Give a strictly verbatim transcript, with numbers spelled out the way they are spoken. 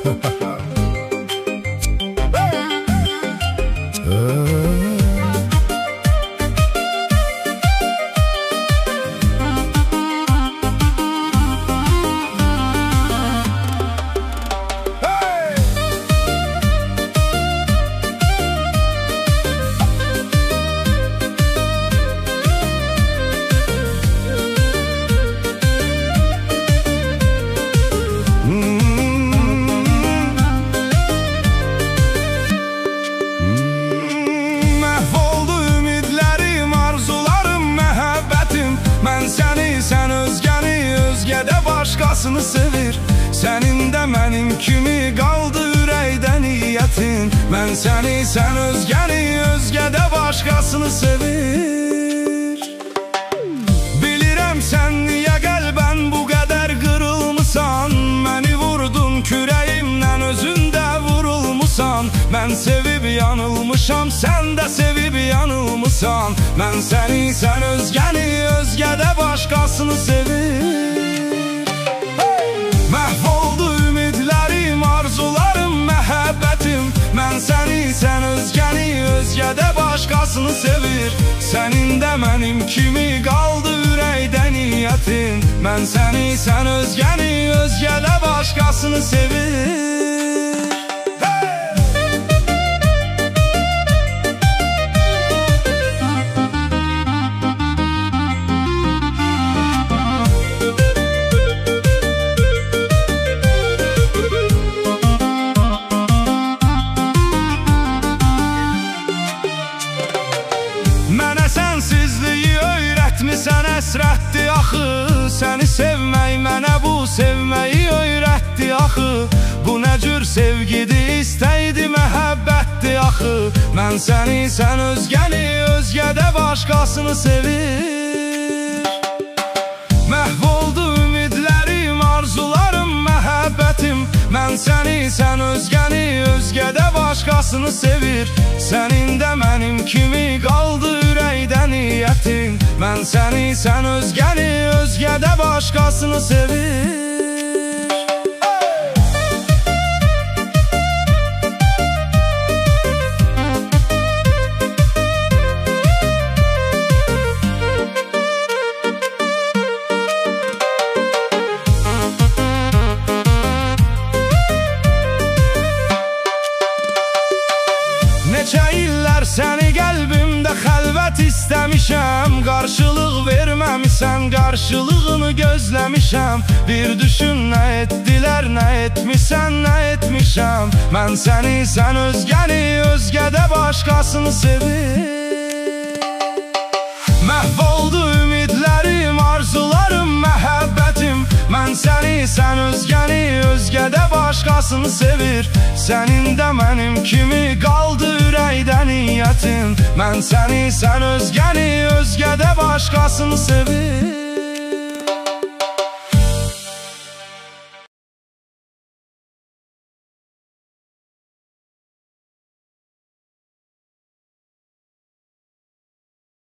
Başqasını sevir, sənin də mənim kimi qaldı ürəkdə niyyətin. Mən səni, sən özgəni, özgədə başqasını sevir. Bilirəm sən niyə qəlbən bu qədər qırılmısan, məni vurdun kürəyimdən, özündə vurulmusan. Mən sevib yanılmışam, sən də sevib yanılmısan. Mən səni, sən özgəni, özgədə başqasını sevir. Məhv oldu ümidlərim, arzularım, məhəbbətim. Mən səni, sən özgəni, özgədə başqasını sevir. Sənin də mənim kimi qaldı ürəkdə niyyətin. Mən səni, sən özgəni, özgədə başqasını sevir. Sən əsrətdi axı, səni sevmək mənə bu sevməyi öyrətdi axı. Bu nə cür sevgidir, istəkdi, məhəbbətdi axı. Mən səni, sən özgəni, özgədə başqasını sevir. Məhv oldu ümidlərim, arzularım, məhəbbətim. Mən səni, sən özgəni, özgədə başqasını sevir. Sənin də mənim kimi qaldı ürəkdə niyyətin. Mən səni, sən özgəni, özgədə başqasını sevir. Neçə illər səni qəlbimdə xəlvət istəmişəm. Qarşılıq verməmisən, qarşılığını gözləmişəm. Bir düşün, nə etdilər, nə etmisən, nə etmişəm. Mən səni, sən özgəni, özgədə başqasını sevir. Məhv oldu ümidlərim, arzularım, məhəbbətim. Mən səni, sən özgəni, özgədə başqasını sevir. Sənin də mənim kimi qaldı ürəkdə niyyətin. Mən səni, sən özgəni, özgədə başqasını sevir.